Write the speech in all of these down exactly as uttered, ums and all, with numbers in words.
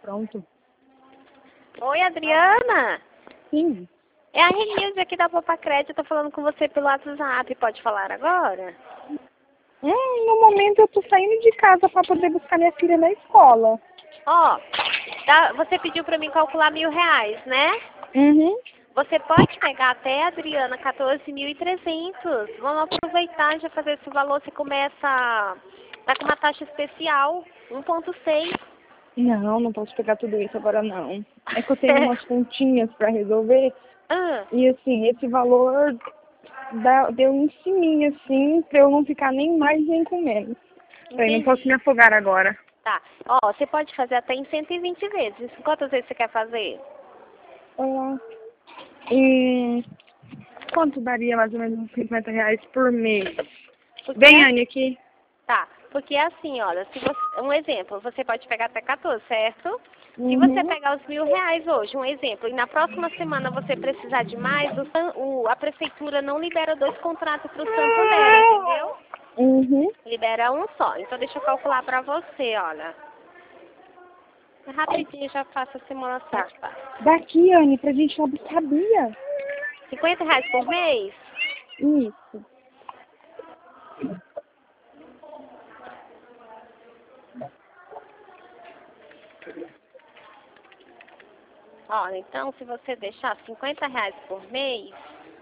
Pronto. Oi, Adriana. Sim. É a Renilde aqui da Popa Crédito. Tô falando com você pelo WhatsApp. Pode falar agora? Hum, no momento eu tô saindo de casa para poder buscar minha filha na escola. Ó, tá, você pediu pra mim calcular mil reais, né? Uhum. Você pode pegar até, Adriana, quatorze mil e trezentos. Vamos aproveitar e já fazer esse valor. Você começa... Tá com uma taxa especial, um ponto seis. Não, não posso pegar tudo isso agora não. É que eu tenho umas continhas para resolver. Ah, E assim, esse valor dá, deu em cima, assim, pra eu não ficar nem mais nem com menos. Eu não posso me afogar agora. tá. Ó, você pode fazer até em cento e vinte vezes. Quantas vezes você quer fazer? Ah, e quanto daria mais ou menos uns cinquenta reais por mês? Porque Bem, é, Anne, aqui. tá. Porque é assim, olha, se você, um exemplo, você pode pegar até quatorze, certo? Se você Uhum. pegar os mil reais hoje, um exemplo, e na próxima semana você precisar de mais, o, San- o- a prefeitura não libera dois contratos para o Santander, entendeu? Uhum. Libera um só. Então deixa eu calcular para você, olha. Rapidinho já faço a simulação. Tá. Daqui, Anne, pra gente ir lá buscar a Bia. cinquenta reais por mês? Isso. Olha, então se você deixar cinquenta reais por mês,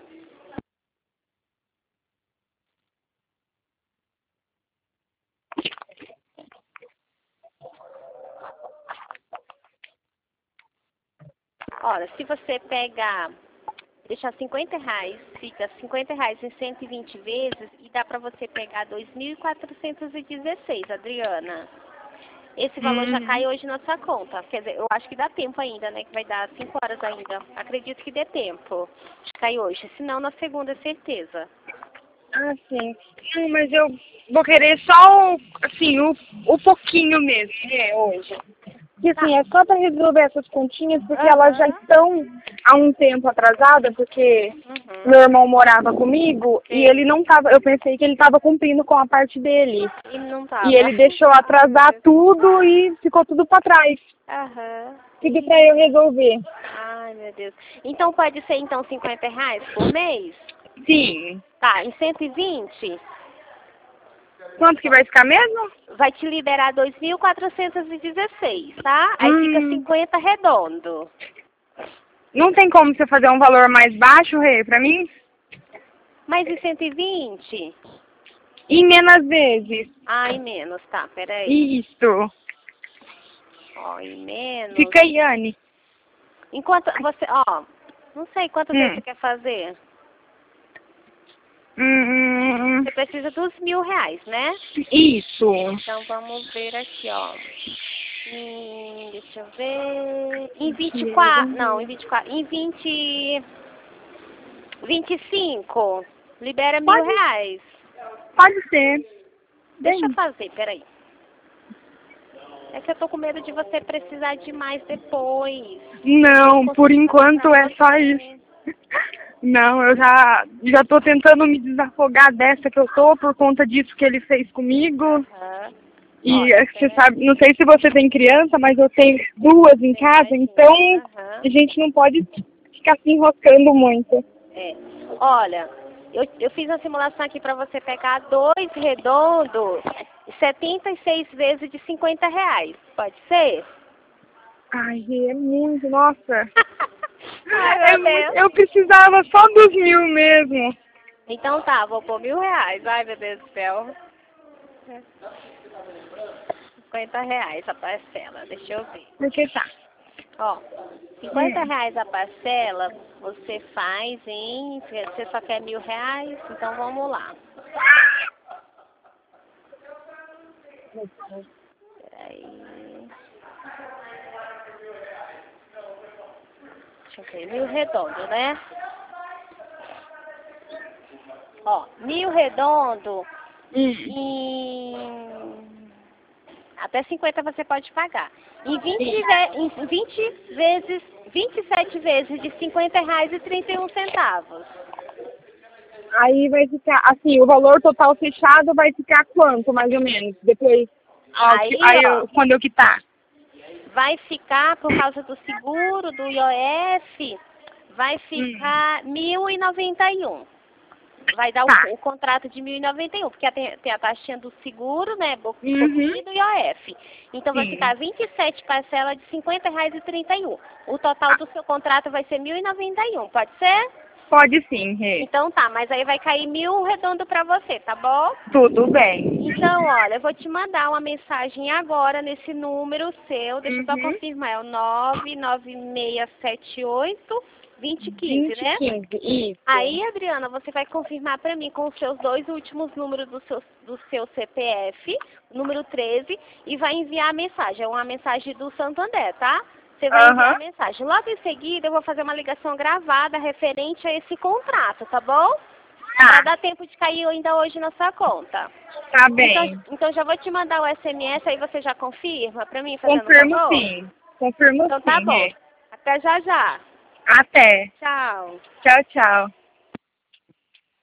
olha, se você pegar, deixar cinquenta reais, fica cinquenta reais em cento e vinte vezes e dá pra você pegar dois mil quatrocentos e dezesseis, Adriana. Esse valor já Uhum. cai hoje na sua conta. Quer dizer, eu acho que dá tempo ainda, né? Que vai dar cinco horas ainda. Acredito que dê tempo de cair hoje. Se não, na segunda, é certeza. Ah, sim. Não, mas eu vou querer só, o, assim, o, o pouquinho mesmo, né, hoje. Porque, assim, é só para resolver essas continhas, porque Aham. elas já estão há um tempo atrasadas, porque Uhum. meu irmão morava comigo e Sim. ele não tava, eu pensei que ele estava cumprindo com a parte dele. E não E tava. ele deixou atrasar tudo e ficou tudo para trás. Aham. Tudo para eu resolver. Ai, meu Deus. Então pode ser, então, cinquenta reais por mês? Sim. Tá, em cento e vinte, Quanto que vai ficar mesmo? vai te liberar dois mil quatrocentos e dezesseis, tá? Aí fica Hum, cinquenta redondo. não tem como você fazer um valor mais baixo, Rê, pra mim? Mas em cento e vinte? E menos vezes. Ai, menos, tá, peraí. Isso. Ó, e menos. Fica aí, Anne. Enquanto você, ó, não sei quantas vezes Hum. você quer fazer. Hum, hum, hum. Você precisa dos mil reais, né? Isso. Então vamos ver aqui, ó. Hum, deixa eu ver. Em vinte e quatro. Não, em vinte e quatro. Em vinte. vinte e cinco. Libera mil Pode, reais. pode ser. Deixa eu Bem, fazer, peraí. É que eu tô com medo de você precisar de mais depois. não, Não por consigo fazer enquanto pra é só você. isso. Não, eu já, já tô tentando me desafogar dessa que eu tô por conta disso que ele fez comigo. Aham. E Olha, é que você peraí. sabe, não sei se você tem criança, mas eu tenho duas em casa, então Aham. a gente não pode ficar se enroscando muito. É. Olha, eu, eu fiz uma simulação aqui para você pegar dois redondos, setenta e seis vezes de cinquenta reais. Pode ser? Ai, é muito, nossa. Ai, É meu muito, Deus. eu precisava só dos mil mesmo. Então tá, vou pôr mil reais. Ai, meu Deus do céu. cinquenta reais a parcela, deixa eu ver. Porque tá. Ó, cinquenta Hum. reais a parcela, você faz em... Você só quer mil reais? Então vamos lá. Peraí. Deixa eu ver, mil redondo, né? Ó, mil redondo Hum. em... Até cinquenta você pode pagar. Em vinte, ve... em vinte vezes, vinte e sete vezes de cinquenta reais e trinta e um centavos. Aí vai ficar, assim, o valor total fechado vai ficar quanto, mais ou menos? Depois, ao que- Aí, aí ó, eu, quando eu quitar. vai ficar, por causa do seguro, do I O F, vai ficar Hum. mil e noventa e um. Vai dar Tá. o, o contrato de mil e noventa e um, porque tem, tem a taxinha do seguro, né, bo- Uhum. pouquinho do I O F. Então vai Sim. ficar vinte e sete parcelas de cinquenta reais e trinta e um. O total do seu contrato vai ser mil e noventa e um, pode ser? Pode sim, Rê. Então tá, mas aí vai cair mil redondo pra você, tá bom? Tudo bem. Então, olha, eu vou te mandar uma mensagem agora nesse número seu, deixa eu só Uhum. confirmar, é o nove nove seis sete oito, dois zero um cinco, né? vinte e quinze, isso. Aí, Adriana, você vai confirmar para mim com os seus dois últimos números do seu, do seu C P F, número treze, e vai enviar a mensagem. É uma mensagem do Santander, tá? Você vai enviar Aham. a mensagem. Logo em seguida, eu vou fazer uma ligação gravada referente a esse contrato, tá bom? Para Tá, dar tempo de cair ainda hoje na sua conta. tá bem. Então, então já vou te mandar o S M S, aí você já confirma para mim, fazendo Confirmo favor? sim. Confirmo Então tá sim, bom. Rê. Até já já. Até. Tchau. Tchau, tchau.